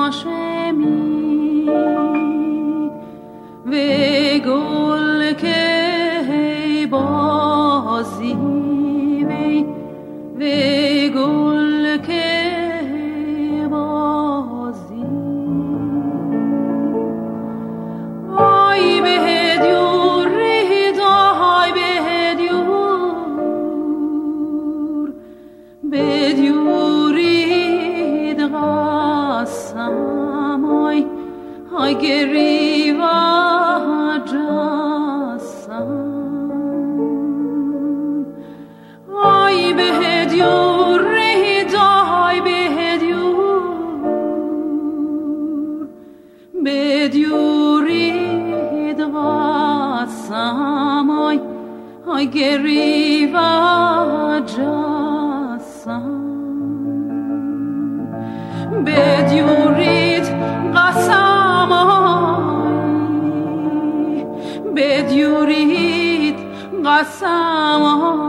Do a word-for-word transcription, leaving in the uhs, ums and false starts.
هاشمی و گل که بازی وی و گل که بازی آی به دیور های به دیور به دیورید قسم آی آی گری و جسم آی به دیور های به دیور به دیورید قسم آی آی گری و جسم بدیورید قسم آی بدیورید قسم آی